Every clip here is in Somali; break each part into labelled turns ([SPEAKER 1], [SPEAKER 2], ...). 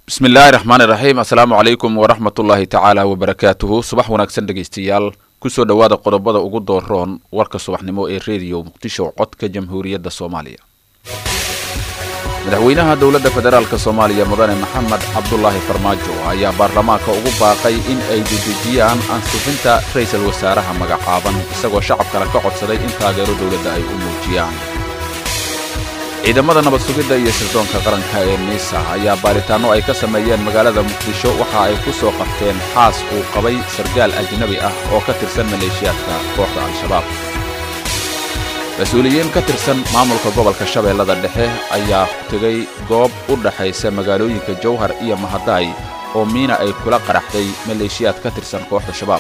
[SPEAKER 1] بسم الله الرحمن الرحيم السلام عليكم ورحمة الله تعالى وبركاته صباح ونكسن دقيستيال كسو دوادا قدبادا ugu doorroon warka subaxnimo ee radio muqdisho codka jamhuuriyadda Soomaaliya madaxweynaha dawladda federaalka Soomaaliya mudane Maxamed Cabdullaahi Farmaajo ayaa baarlamaanka ugu baaqay in ay dedejiyaan ansixinta ra'iisul wasaaraha magacaaban isagoo shacabka ka codsaday in taageero dawladda ay u muujiyaan ciidamada nabad sugidda iyo sirdoonka qaranka ee NISA ayaa baaritaano ay ka sameeyeen magaalada Muqdisho waxa ay ku soo qabteen xaas uu qabay sargaal ajnabi ah oo ka tirsan maleeshiyaadka kooxda Al-Shabaab mas'uuliyiin ka tirsan maamulka gobolka Shabeellada Dhexe ayaa tagay goob u dhaxaysa magaalooyinka Jowhar iyo Mahadaay oo miina ay kula qaraxday maleeshiyaad ka tirsan kooxda Shabaab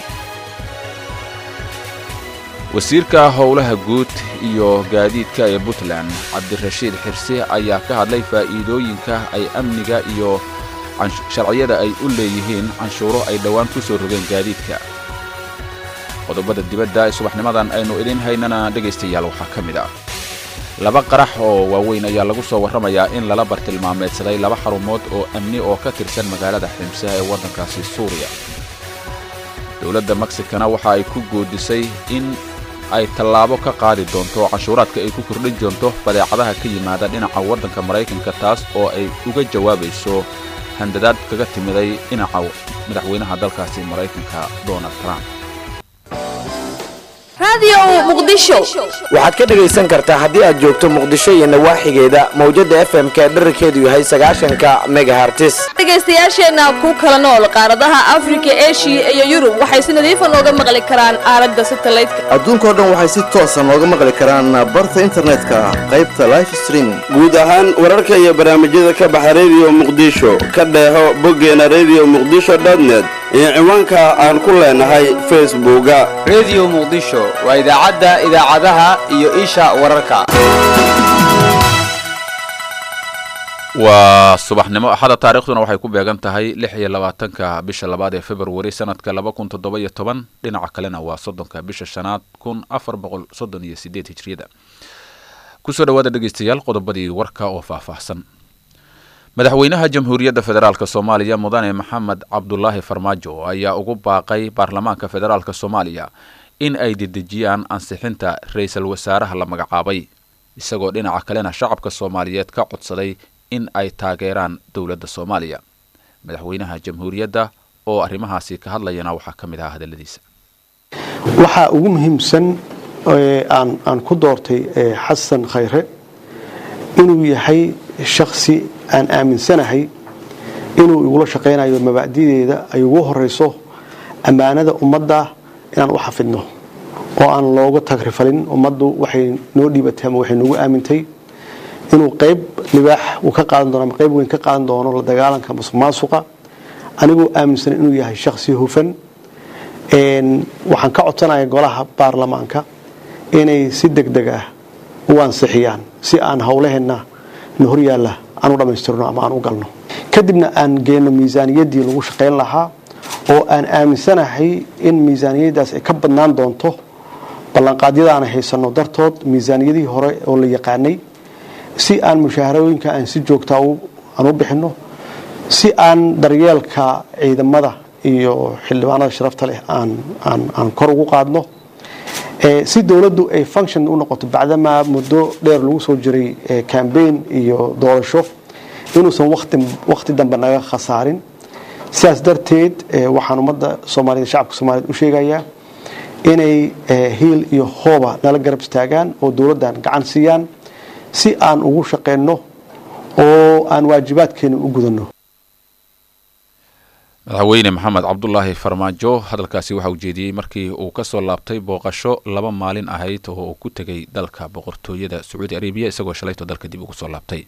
[SPEAKER 1] wasiirka howlaha guud iyo gaadiidka ee Puntland Cabdirashiid Xirsi ayaa ka hadlay faa'iidooyinka ay amniga iyo sharciyada ay u leeyihiin canshuuro ay dhawaan ku soo rogeen gaadiidka qodobada dibadda subaxnimadan aynu idin haynana dhageystayaal waxa kamid ah laba qarax oo waaweyn ayaa lagu soo warramayaa in lala bartilmaameedsaday laba xarumood oo amni oo ka tirsan magaalada Ximse ee waddankaasi Suuriya dawladda Mexico waxa ay ku goodisay in ay tallaabo ka qaadi doonto canshuuraadka ay ku kordhin doonto badeecadaha ka yimaada dhinaca waddanka Mareykanka taas oo ay uga jawaabayso handadaad kaga timiday dhinaca madaxweynaha dalkaasi Mareykanka Donald Trump
[SPEAKER 2] radio muqdisho
[SPEAKER 3] waxaad ka dhageysan kartaa haddii aad joogto muqdisho iyo nawaaxigeeda mawjada FM-ka dhererkeedu yahay 90 megahertz
[SPEAKER 2] dhageystayaasheena ku kala nool qaaradaha Afrika, Asia iyo Yurub waxay si nadiif ah nooga maqli karaan aalada satellite-ka
[SPEAKER 4] adduunka oo dhan waxay si toos ah nooga maqli karaan barta internet-ka qaybta live streaming
[SPEAKER 5] guud ahaan wararka iyo barnaamijyada ka baxa radio muqdisho ka dheeho boggeena radiomuqdisho.net iyo ciwaanka aan ku leenahay Facebook-ga
[SPEAKER 6] radio muqdisho waa idaacadaha iyo isha wararka
[SPEAKER 1] waa subaxnimo axada taariikhduna waxay ku beegan tahay 26ka bisha labaad ee February sanadka 2017 dhinaca kalena waa 30ka bisha shanaad 1438 hijriyada ku soo dhawaada dhageystayaal qodobadii warka oo faahfaahsan madaxweynaha jamhuuriyadda federaalka Soomaaliya mudane Maxamed Cabdullaahi Farmaajo ayaa ugu baaqay baarlamaanka federaalka Soomaaliya in ay dedejiyaan ansixinta ra'iisul wasaaraha la magacaabay isagoo dhinaca kalena shacabka Soomaaliyeed ka codsaday in ay taageeraan dawladda Soomaaliya madaxweynaha jamhuuriyadda oo arrimahaasi ka hadlayana waxa kamid ah hadaladiisa
[SPEAKER 7] waxa ugu muhiimsan aan ku doortay Xasan Khayre inuu yahay shakhsi aan aaminsanahay inuu igula shaqeynayo mabaadi'deeda ay ugu horeyso amaanada ummadda inaan u xafidno oo aan looga tagrifalin ummaddu waxay noo dhibatay ama waxay nagu aamintay inuu qayb libaax uu ka qaadan doono qayb weyn ka qaadan doono la dagaalanka musuqmaasuqa anigoo aaminsan inuu yahay shakhsi hufan waxaan ka codsanayaa golaha baarlamaanka inay si degdeg ah u ansixiyaan si aan howlaheena hor yaalla aan u dhamaystirno ama aan u galno kadibna aan geeno miisaaniyaddii lagu shaqeyn lahaa oo aan aaminsanahay in miisaaniyadaas ay ka badnaan doonto ballanqaadyada aan haysano dartood miisaaniyadii hore oo la yaqaanay si aan mushaharooyinka aan si joogta aan u bixino si aan daryeelka ciidamada iyo xildhibaanada sharafta leh aan kor ugu qaadno si dawladdu ay function u noqoto bacdama muddo dheer lagu soo jiray campaign iyo doorasho inuusan waqti dambe naga khasaarin sidaas darteed waxaan ummadda Soomaaliyeed shacabka Soomaaliyeed u sheegayaa inay hiil iyo hooba nala garab istaagaan oo dawladdan gacan siiyaan si aan ugu shaqeyno oo aan waajibaadkeena u gudano
[SPEAKER 1] madaxweyne Maxamed Cabdullaahi Farmaajo hadalkaasi waxa uu jeediyay markii uu ka soo laabtay booqasho 2 maalin ahayd oo uu ku tagay dalka boqortooyada Saudi Arabia isagoo shalayto dalka dib ugu soo laabtay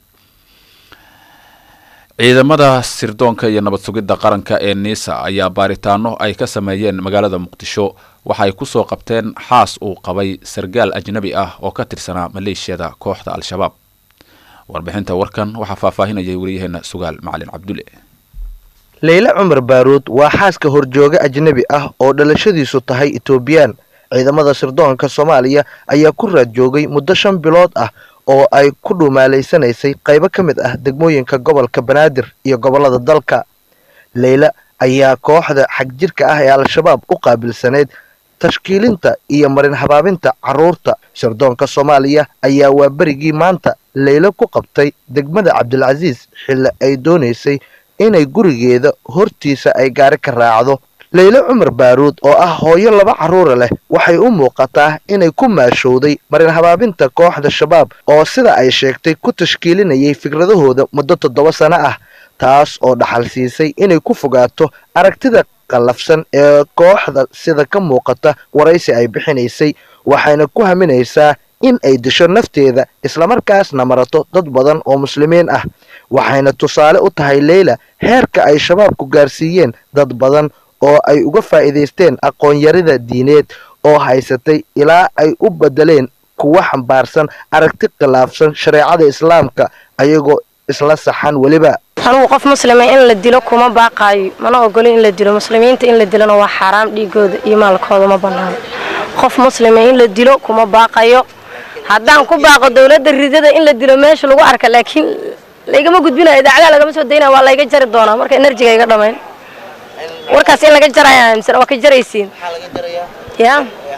[SPEAKER 1] ciidamada sirdoonka iyo nabad sugidda qaranka ee NISA ayaa baaritaano ay ka sameeyeen magaalada Muqdisho waxa ay ku soo qabteen xaas uu qabay sargaal ajnabi ah oo ka tirsanaa maleeshiyada kooxda Al-Shabaab warbixinta warkan waxa faahfaahinayay wariyaheena Sugaal Macalin Cabdulle
[SPEAKER 3] Leila Umar Baruud waa xaaska horjooga ajnabi ah oo dhalashadiisu tahay Ethiopian ciidamada sirdoonka Soomaaliya ayaa ku raad joogay muddo 5 bilood ah
[SPEAKER 8] oo ay ku dhuumaalaysanaysay qaybo ka mid ah degmooyinka gobolka banaadir iyo gobollada dalka. leyla ayaa kooxda xagjirka ah ee al-shabaab u qaabilsaneyd tashkiilinta iyo marin habaabinta carruurta. sirdoonka soomaaliya ayaa waa berigii maanta leyla ku qabtay degmada cabdilcasiis xilli ay doonaysay inay gurigeeda hortiisa ay gaari ka raacdo. leyla cumar baaruud oo ah hooyo 2 carruura leh waxay u muuqataa inay ku maashowday marin habaabinta kooxda shabaab oo sida ay sheegtay ku tashkiilinayay fikradahooda muddo 7 sano ah, taas oo dhaxal siisay inay ku fogaato aragtida qallafsan ee kooxda sida ka muuqata waraysi ay bixinaysay. waxayna ku haminaysaa in ay disho nafteeda islamarkaasna marato dad badan oo muslimiin ah. waxayna tusaale u tahay leyla heerka ay shabaabku gaarsiiyeen dad badan oo ay uga faa'iidaysteen aqoon-yarida diineed oo haysatay ilaa ay u bedeleen kuwa xambaarsan aragti khilaafsan shareecada islaamka ayagoo isla saxan weliba.
[SPEAKER 9] anugu qof muslima in la dilo kuma baaqaayo, mana ogolin in la dilo. muslimiinta in la dilona waa xaraam, dhiigooda iyo maalkooda ma banaano. qof muslima in la dilo kuma baaqayo. haddaan ku baaqo dawladda ridada in la dilo meesha lagu arka, laakiin laygama gudbinayo, idaacadaha lagama soo daynaya, waa layga jari doonaa marka enerjiga iga dhamayn. warkaas in laga jaraya mise waa ka jaraysiin ya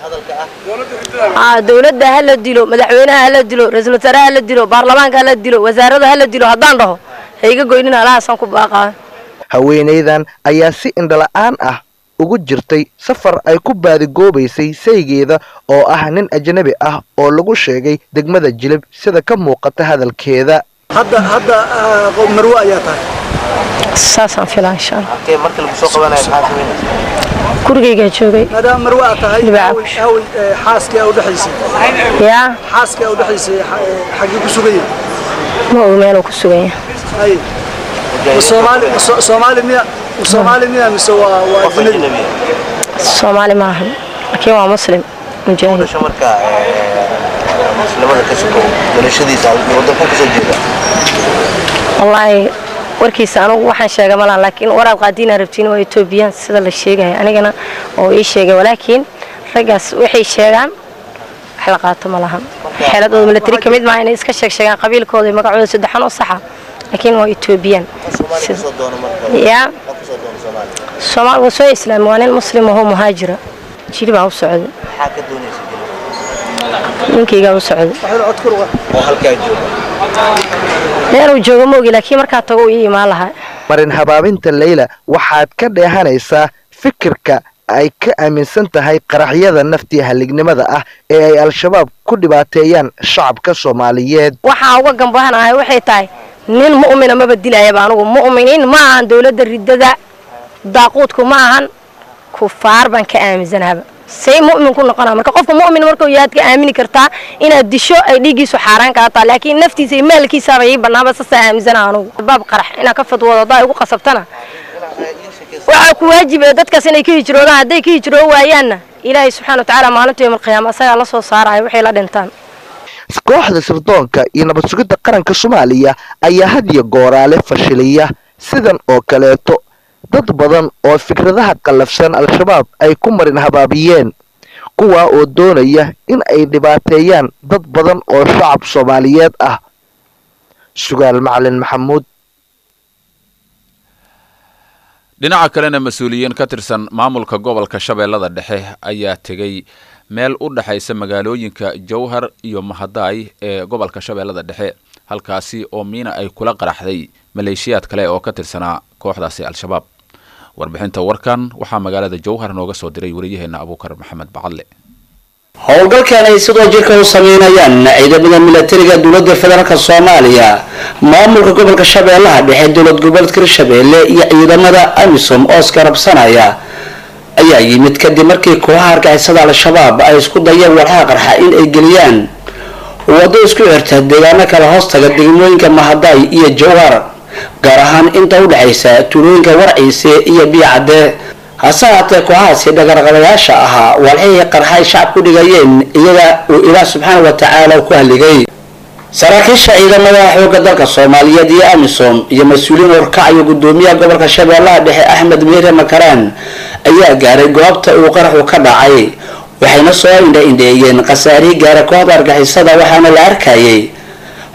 [SPEAKER 9] dawladda ha la dilo, madaxweynaha ha la dilo, ra'iisul wasaaraha ha la dilo, baarlamaanka ha la dilo, wasaarada ha la dilo. haddaan dhaho ha iga goynin, alahaasaan ku baaqaa.
[SPEAKER 8] haweenaydan ayaa si indhala-aan ah ugu jirtay safar ay ku baadigoobaysay saygeeda oo ah nin ajnabi ah oo lagu sheegay degmada Jilib sida ka muuqata hadalkeeda.
[SPEAKER 10] hadda marwo ayaa tahay
[SPEAKER 9] saasaan filaa insha Allah.
[SPEAKER 8] marka lagu soo qabanayo maxaa sameynaysaa?
[SPEAKER 9] gurigayga joogay.
[SPEAKER 10] maadaama marwo aad tahay xaaskii u dhaxaysay
[SPEAKER 9] ya
[SPEAKER 10] xaaskii u dhaxaysay xagee ku sugayay?
[SPEAKER 9] ma og meel uu ku sugayay.
[SPEAKER 10] Soomaali miya mise waa ajnabi?
[SPEAKER 9] Soomaali maahan, laakiin waa muslim mujaahid.
[SPEAKER 8] muslimada ka shaqo dalashadiisa wadanka ka soo jeeda.
[SPEAKER 9] wallahi warkiisa anigu waxaan sheegay malaha, laakiin waraad qaadiina rabtiin waa Ethiopian sida la sheegay, anigana oo ii sheegay. walaakiin ragaas waxay sheegaan wax la qaato malahan. xeeladooda military kamid ma inay iska sheegaan qabiilkooda iyo magacooda saddexan oo sax ah, laakiin waa Ethiopian. ya Soomaali waa soo islaam, waa nin muslim oo muhaajira. Jilib baa u socday.
[SPEAKER 8] maxaa ka doonaysaa
[SPEAKER 9] ninkayga u socday
[SPEAKER 8] oo halkaa jooga?
[SPEAKER 9] meel uu joogo moogi, laakiin markaa tago uu iimaan lahaa.
[SPEAKER 8] marin habaabinta leyla waxaad ka dheehanaysaa fikirka ay ka aaminsan tahay qaraxyada naftii halignimada ah ee ay al-shabaab ku dhibaateeyaan shacabka Soomaaliyeed.
[SPEAKER 9] waxaa uga gambahanahay waxay tahay nin mu'min ama badilaya anigu mu'miniin ma ahan dawladda ridada, daaquudku ma ahan, kufaar baan ka aaminsanahay. say mu'min ku noqonaa marka qofka mu'min markuu yaad ka aamini kartaa inaad disho ay dhigiisu xaraan ka tahay, laakiin naftiisa iyo maalkiisa ay banaaba sa aaminsana anigu. baab qarax ina ka fadwado daa ugu qasabtana waxa ku waajib ah dadkaas inay ka hijroodaan. haday ka hijroo waayaanna ilaahay subxaanahu wa ta'aala maalinta yawmal qiyaamah asaga la soo saarayo waxay la dhintaan.
[SPEAKER 8] kooxda sirdoonka iyo nabad sugidda qaranka Soomaaliya ayaa had iyo gooraale fashiliya sidan oo kaleeto dad badan oo fikradaha qallafsan al-shabaab ay ku marin habaabiyeen, kuwa oo doonaya in ay dhibaateeyaan dad badan oo shacab Soomaaliyeed ah. Sugaal Macalin Maxamuud.
[SPEAKER 1] dhinaca kalena mas'uuliyiin ka tirsan maamulka gobolka Shabeellada Dhexe ayaa tegay meel u dhaxaysa magaalooyinka Jowhar iyo Mahadaay ee gobolka Shabeellada Dhexe, halkaasi oo miina ay kula qaraxday maleeshiyaad kale oo ka tirsanaa kooxdaasi al-shabaab. warbixinta warkan waxaa magaalada Jowhar nooga soo diray wariyaheena Abuukar Maxamed Bacadle.
[SPEAKER 11] howlgalkan ay sidoo jirka u sameynayaan ciidamada militariga dowladda federaalka Soomaaliya, maamulka gobolka Shabeellaha Dhexe, dowlad goboleedka Shabeelle iyo ciidamada AMISOM oo iskarabsanaya ayaa yimid kadib markii kooxaha argagixisada al-shabaab ay isku dayeen walxaha qarxa in ay geliyaan wado isku xirta deegaano kala hoostaga degmooyinka Mahadaay iyo Jowhar, gaar ahaan inta u dhaxaysa tuulooyinka Warciise iyo Biicade. hase haatee kooxahaasi dhagarqabayaasha ahaa walxihii qarxay shacabku dhigayeen iyaga uu Ilaah subxaanahu wa ta'aala ku haligay. saraakiisha ciidamada xoogga dalka Soomaaliyeed iyo AMISOM iyo mas'uuliyiin warkacyo gudoomiyaha gobolka Shabeellaha Dhexe Axmed Miire Makaraan ayaa gaaray goobta uu qaraxu ka dhacay, waxayna soo indheeyeen khasaarihii gaaray kooxda argagixisada, waxaana la arkayay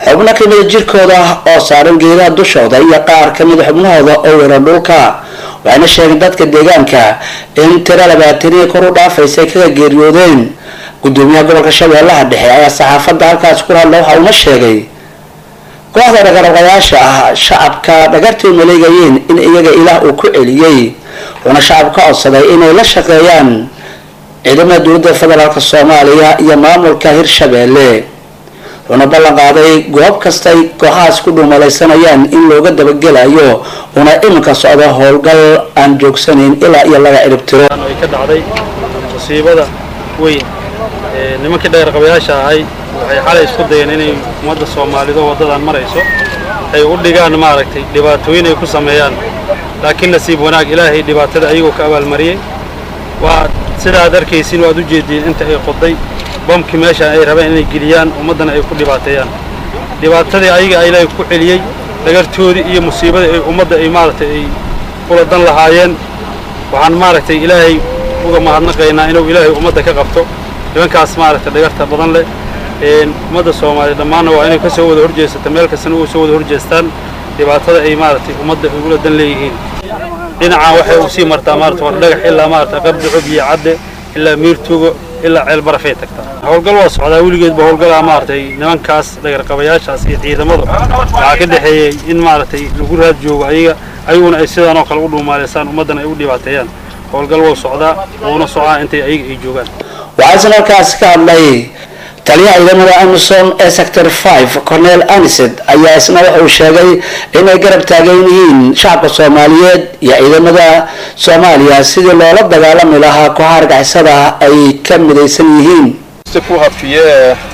[SPEAKER 11] xubno ka mida jirkooda oo saaran geedaha dushooda iyo qaar ka mida xubnahooda oo weerar dhulka waxayna sheegeen dadka deegaanka in tiro 20 kor u dhaafaysay kaga geeriyoodeen gudoomiyaha gobolka shabeellaha dhexe ayaa saxaafadda halkaas ku hadla waxa uu sheegay kooxda dhagarqabayaasha ah shacabka dhagartii maleegayeen in iyaga ilaah uu ku celiyay wuxuuna shacabka codsaday inay la shaqeeyaan ciidamada dowladda federaalka Soomaaliya iyo maamulka Hirshabeelle wuxuuna ballan qaaday goob kasta ay kooxahaas ku dhuumalaysanayaan in looga dabagelayo una iminka socdo howlgal aan joogsanayn ilaa iyo laga ciribtiro
[SPEAKER 12] ay ka dhacday musiibada weyn nimankii dhagarqabayaasha ahay waxay xalay isku dayeen inay ummadda Soomaaliyeed wadadan marayso ay u dhigaan maaragtay dhibaatooyin ay ku sameeyaan laakiin nasiib wanaag ilaahay dhibaatada ayagoo ka abaalmariyay waa sidaa darkaysiin waad u jeedeen inta ay qoday bamki meesha ay rabeen inay geliyaan ummadana ay ku dhibaateeyaan dhibaatadii ayaga ay ilaahay ku celiyay dhagartoodii iyo musiibada ay ummadda ay maaragtay ay kula dan lahaayeen waxaan maaragtay ilaahay uga mahadnaqaynaa inuu ilaahay ummadda ka qabto nimankaas maaragtay dhagarta badan leh ummadda Soomaaliyeed dhammaan waa inay ka soo wada horjeestaan meel kastana oo soo wada horjeestaan dhibaatada ay maaragtay ummadda ay ula dan leeyihiin dhinaca waxay u sii martaa maaragtay war dhagax ilaa maaragtay qabdi cubiye cadde ilaa miirtugo ilaa ceel barafay tagtaa howlgal waa socdaa weligeedba howlgalaa maaragtay nimankaas dhagarqabayaashaas iyo ciidamadu waxaa ka dhaxeeyay in maaragtay lagu raad joogo ayaguna ay sidaan oo kale u dhuumaaleysaan ummadana ay u dhibaateeyaan howlgal waa socdaa wuuna socdaa intay ayaga ay joogaan
[SPEAKER 11] waxaan halkaas ka hadlay taliyaha ciidamada Amazon ee sector 5 Colonel Anised ayaa isna waxa uu sheegay inay garab taagan yihiin shacabka Soomaaliyeed iyo ciidamada Soomaaliya sidii loola dagaalami lahaa kooxaha argagixisada ay ka midaysan yihiin
[SPEAKER 13] pour appuyer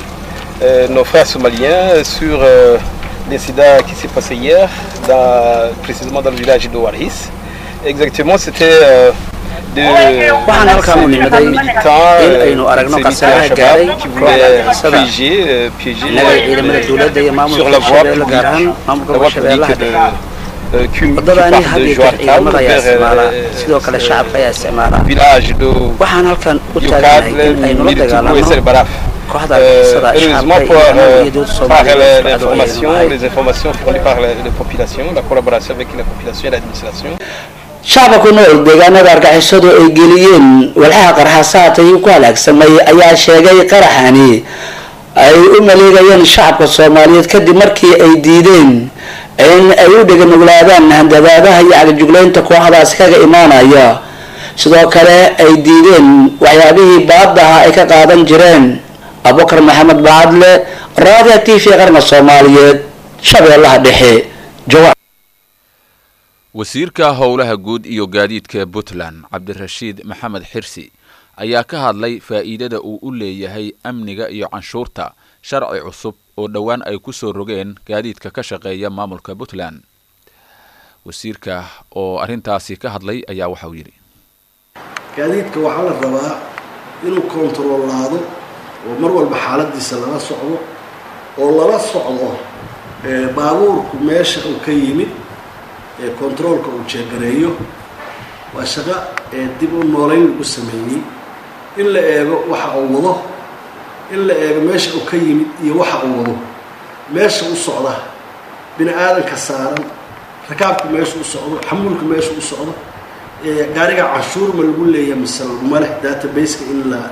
[SPEAKER 13] nos frères somaliens sur l'incident qui s'est passé hier précisément dans le village de Waris. Exactement, c'était
[SPEAKER 11] waxaan halkaan u nimaday in aynu aragno khasaaraha gaaray kooxda innaga ciidamada dowladda iyo maamulka shabeelle gaar ahaan maamulka shabeellaha dhexe wadadani had iyo jeer ciidamada ayaa isticmaala sidoo kale shacabka ayaa isticmaala waxaan halkaan u taaganahay in aynu la dagaalamo kooxda argagixisada shacabka iyo dowladda Soomaaliyeed
[SPEAKER 13] les informations fournies par la population, la collaboration avec la population et l'administration.
[SPEAKER 11] shacabka ku nool deegaanada argagixisadu ay geliyeen walxaha qarxasaatay ku halaagsamay ayaa sheegay qaraxani ay u maleegayeen shacabka Soomaaliyeed kadib markii ay diideen in ay u dhiganuglaadaan handadaadaha iyo cagajugleynta kooxdaas kaga imaanaya sidoo kale ay diideen waxyaabihii baadaha ay ka qaadan jireen Abubakar Maxamed Baadle Radio TV qaranka Soomaaliyeed Shabeellaha Dhexe jawaab
[SPEAKER 1] wasiirka howlaha guud iyo gaadiidka Puntland Cabdirashiid Maxamed Xirsi ayaa ka hadlay faa'iidada uu u leeyahay amniga iyo canshuurta sharci cusub oo dhawaan ay ku soo rogeen gaadiidka ka shaqeeya maamulka Puntland wasiirka oo arintaasi ka hadlay ayaa waxa uu yiri
[SPEAKER 14] gaadiidka waxa la rabaa inuu kontroolaado oo mar walba xaaladiisa laga socdo oo lala socdo baabuurku meesha uu ka yimid controlka uu jeegareeyo waa shaqo dib u nooleyn lagu sameeyay in la eego waxa uu wado in la eego meesha uu ka yimid iyo waxa uu wado meesha uu socda bini aadanka saaran rakaabku meesha uu socdo xamuulku meesha uu socdo gaariga canshuur ma lagu leeyahay mise laguma leh database-ka in la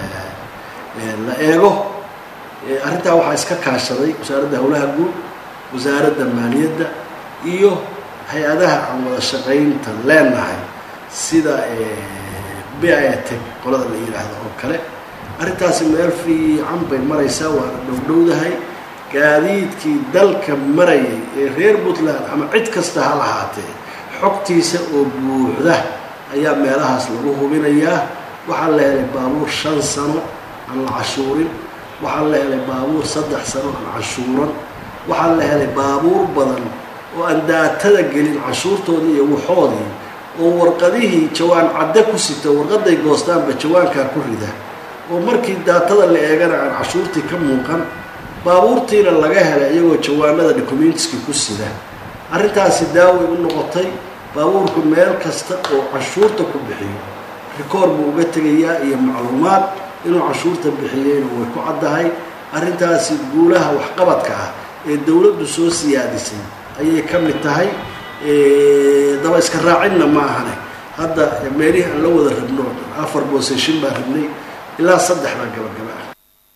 [SPEAKER 14] eego arrintaa waxaa iska kaashaday wasaaradda howlaha guud wasaaradda maaliyadda iyo hay-adaha aan wada shaqaynta leenahay sida biotech qolada la yiraahdo oo kale arrintaasi meel fiican bay maraysaa waana dhowdhowdahay gaadiidkii dalka marayay ee reer Puntland ama cid kasta ha lahaatee xogtiisa oo buuxda ayaa meelahaas lagu hubinayaa waxaa la helay baabuur 5 sano aan la cashuurin waxaa la helay baabuur 3 sano aan cashuuran waxaa la helay baabuur badan oo aan daatada gelin cashuurtoodii iyo waxoodii oo warqadihii jawaan cadde ku sita warqaday goostaanba jawaanka ku rida oo markii daatada la eegana aan cashuurtii ka muuqan baabuurtiina laga helay iyagoo jawaanada documentska ku sida arrintaasi daawo u noqotay baabuurku meel kasta oo cashuurta ku bixiyo record buu uga tagayaa iyo macluumaad inuu cashuurta bixiyayna way ku caddahay arrintaasi guulaha waxqabadka ah ee dawladdu soo siyaadisay ayay ka mid tahay daba iska raacinna ma ahane hadda meelihii aan la wada rabno 4 boosashin baan rabnay ilaa 3 baa gabagaba ah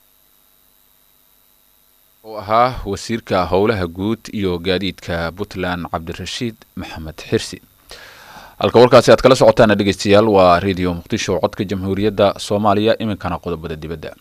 [SPEAKER 1] oo ahaa wasiirka howlaha guud iyo gaadiidka Puntland Cabdirashiid Maxamed Xirsi halka warkaasi aad kala socotaan dhageystayaal waa radio Muqdisho codka Jamhuuriyadda Soomaaliya iminkana qodobada dibadda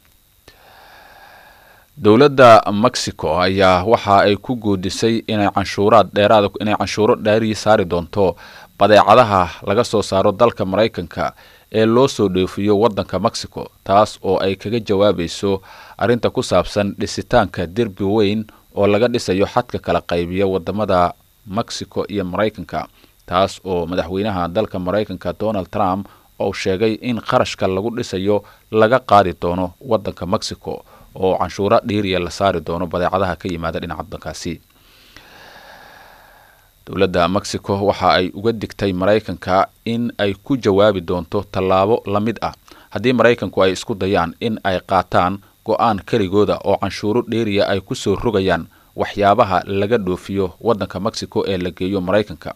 [SPEAKER 1] dawladda Mexico ayaa waxa ay ku goodisay inay canshuuro dheeri saari doonto badeecadaha laga soo saaro dalka Mareykanka ee loo soo dhoofiyo wadanka Mexico taas oo ay kaga jawaabayso arinta ku saabsan dhisitaanka derbi weyn oo laga dhisayo xadka kala qaybiya wadamada Mexico iyo Mareykanka taas oo madaxweynaha dalka Mareykanka Donald Trump oo sheegay in qarashka lagu dhisayo laga qaadi doono wadanka Mexico oo canshuuro dheeri la saari doono badeecadaha ka yimaada dhinaca dalkaasi dawladda Mexico waxa ay uga digtay Mareykanka in ay ku jawaabi doonto tallaabo la mid ah haddii Mareykanku ay isku dayaan in ay qaataan go'aan kaligooda oo canshuuro dheeri ay ku soo rogayaan waxyaabaha laga dhoofiyo wadanka Mexico ee la geeyo Mareykanka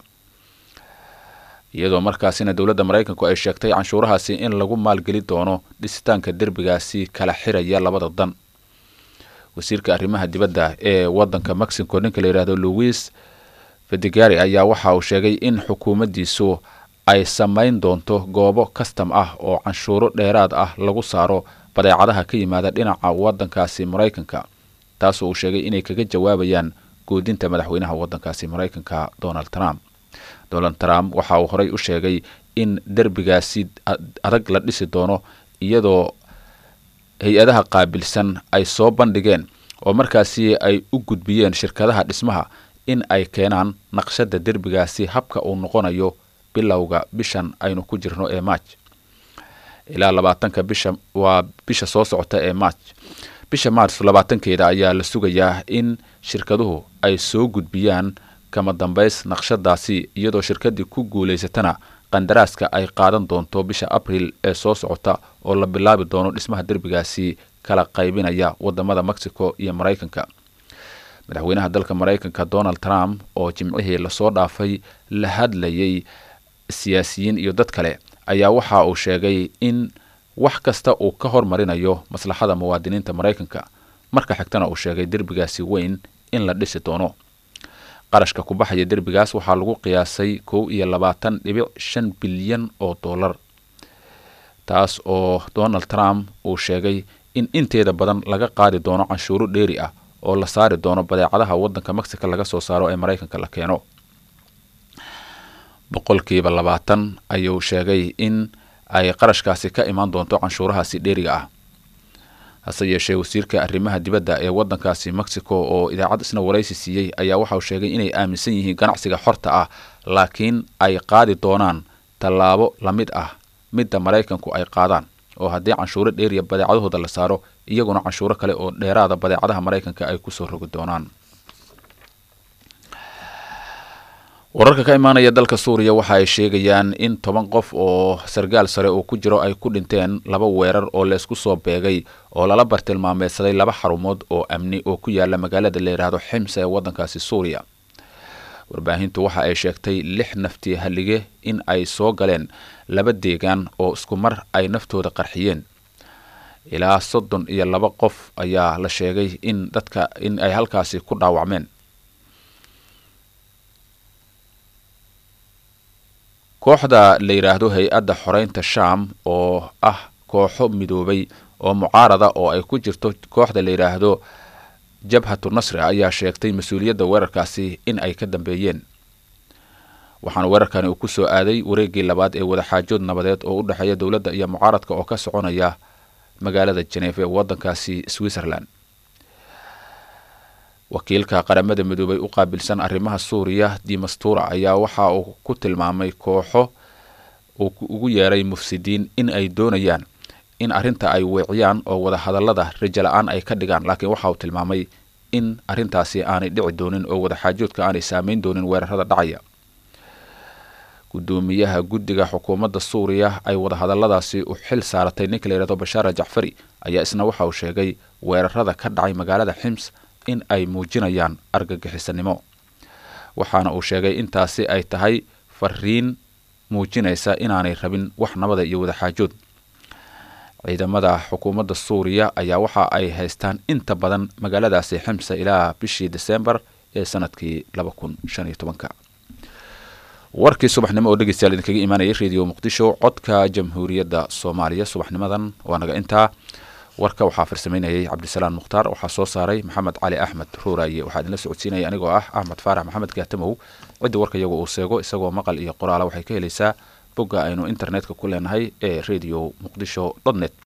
[SPEAKER 1] iyadoo markaasina dawladda Mareykanku ay sheegtay canshuurahaasi in lagu maalgeli doono dhisitaanka derbigaasi kala xiraya labada dan wasiirka arrimaha dibadda ee wadanka Mexico ninka la yiraahdo Luis Fedegari ayaa waxa uu sheegay in xukuumaddiisu ay sameyn doonto goobo custom ah oo canshuuro dheeraad ah lagu saaro badeecadaha ka yimaada dhinaca wadankaasi Mareykanka taas oo uu sheegay inay kaga jawaabayaan goodinta madaxweynaha wadankaasi Mareykanka Donald Trump waxa uu horay u sheegay in derbigaasi adag la dhisi doono iyadoo hay'adaha qaabilsan ay soo bandhigeen oo markaasi ay u gudbiyeen shirkadaha dhismaha in ay keenaan naqshada derbigaasi habka uu noqonayo bilowga bishan aynu ku jirno ee March ilaa 20 bisha soo socota ee March bisha March 20keeda ayaa la sugayaa in shirkaduhu ay soo gudbiyaan kama dambays naqshadaasi iyadoo shirkadii ku guuleysatana qandaraaska ay qaadan doonto bisha April ee soo socota oo la bilaabi doono dhismaha derbigaasi kala qaybinaya wadamada Mexico iyo Mareykanka madaxweynaha dalka Mareykanka Donald Trump oo jimcihii la soo dhaafay la hadlayay siyaasiyiin iyo dad kale ayaa waxa uu sheegay in wax kasta uu ka hormarinayo maslaxada muwaadiniinta Mareykanka marka xigtana uu sheegay derbigaasi weyn in la dhisi doono qarashka ku baxaya derbigaas waxaa lagu qiyaasay 21.5 bilyan oo dollar taas oo Donald Trump uu sheegay in inteeda badan laga qaadi doono canshuuro dheeri ah oo la saari doono badeecadaha wadanka Mexico laga soo saaro ee Mareykanka la keeno 20% ayuu sheegay in ay qarashkaasi ka iman doonto canshuurahaasi dheeriga ah hase yeeshee wasiirka arrimaha dibadda ee wadankaasi Mexico oo idaacad isna wareysi siiyay ayaa waxa uu sheegay inay aaminsan yihiin ganacsiga xorta ah laakiin ay qaadi doonaan tallaabo la mid ah midda Mareykanku ay qaadaan oo haddii canshuuro dheeri badeecadahooda la saaro iyaguna canshuuro kale oo dheeraada badeecadaha Mareykanka ay ku soo rogi doonaan wararka ka imaanaya dalka Suuriya waxa ay sheegayaan in 10 qof oo sargaal sare oo ku jiro ay ku dhinteen 2 weerar oo la isku soo beegay oo lala bartilmaameedsaday 2 xarumood oo amni oo ku yaala magaalada la yiraahdo Hims ee wadankaasi Suuriya warbaahintu waxa ay sheegtay 6 nafti halige in ay soo galeen 2 deegaan oo isku mar ay naftooda qarxiyeen ilaa 32 qof ayaa la sheegay in ay halkaasi ku dhaawacmeen kooxda la yiraahdo hay'adda xoreynta Sham oo ah kooxo midoobay oo mucaarada oo ay ku jirto kooxda la yiraahdo Jabhatu Nasr ayaa sheegtay mas'uuliyadda weerarkaasi in ay ka dambeeyeen waxaan weerarkani uu ku soo aaday wareegii labaad ee wadaxaajood nabadeed oo u dhaxeeya dawladda iyo mucaaradka oo ka soconaya magaalada Geneva ee wadankaasi Switzerland wakiilka qaramada midoobay u qaabilsan arrimaha Suuriya Dimastura ayaa waxa uu ku tilmaamay kooxo uu ugu yeeray mufsidiin in ay doonayaan in arinta ay weeciyaan oo wada hadallada rajala'aan ay ka dhigaan laakiin waxa uu tilmaamay in arintaasi aanay dhici doonin oo wada xaajoodka aanay saameyn doonin weerarada dhacaya gudoomiyaha guddiga xukuumadda Suuriya ay wada hadalladaasi u xil saaratay ninka la yiraahdo Bashar Jacfari ayaa isna waxa uu sheegay weerarada ka dhacay magaalada Hims in ay muujinayaan argagixisanimo waxaana uu sheegay intaasi ay tahay fariin muujinaysa inaanay rabin wax nabada iyo wadaxaajood ciidamada xukuumadda Suuriya ayaa waxa ay haystaan inta badan magaaladaasi Ximsa ilaa bishii December ee sanadkii 2015 warkii subaxnimo oo dhageystayaal idinkaga imaanayay Radio Muqdisho codka Jamhuuriyadda Soomaaliya subaxnimadan waa naga intaa warka waxaa farsameynayay Cabdisalaam Mukhtaar waxaa soo saaray Maxamed Cali Axmed Ruuraaye waxaa idin la socodsiinayay anigoo ah Ahmed Faarax Maxamed Gaatamow cidda warka iyagu uu seego isagoo maqal iyo qoraal waxay ka helaysaa bogga aynu internetka ku leenahay ee radio muqdisho.net